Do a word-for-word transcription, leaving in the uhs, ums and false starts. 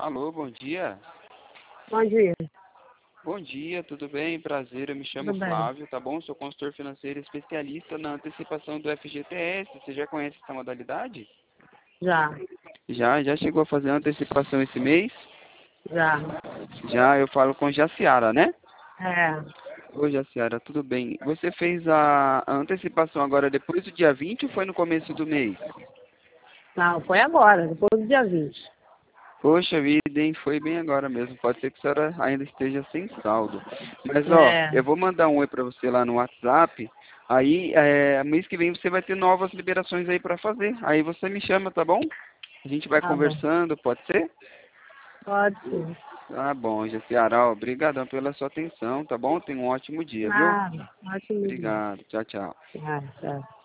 Alô, bom dia. Bom dia, Bom dia, tudo bem? Prazer, eu me chamo tudo bem? Flávio, tá bom? Sou consultor financeiro especialista na antecipação do F G T S. Você já conhece essa modalidade? Já, Já, já chegou a fazer a antecipação esse mês? já. Já, eu falo com Jaciara, né? É, Oi, Jaciara, tudo bem? Você fez a a antecipação agora depois do dia vinte ou foi no começo do mês? não, foi agora, depois do dia vinte. Poxa vida, hein? Foi bem agora mesmo. Pode ser que a senhora ainda esteja sem saldo. Mas, ó, É, eu vou mandar um oi pra você lá no WhatsApp. Aí, é, mês que vem você vai ter novas liberações aí pra fazer. Aí você me chama, tá bom? A gente vai tá bom. conversando, pode ser? Pode sim. Tá bom, Jaciara. Obrigadão pela sua atenção, tá bom? Tenha um ótimo dia, viu? Nada, ótimo dia. Obrigado. Tchau, tchau. Tchau, tchau.